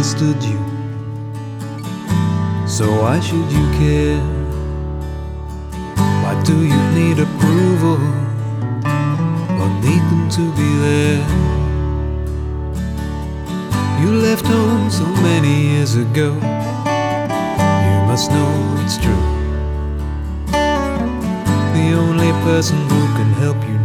understood you. So why should you care? Why do you need approval or need them to be there? You left home so many years ago. You must know it's true. The only person who can help you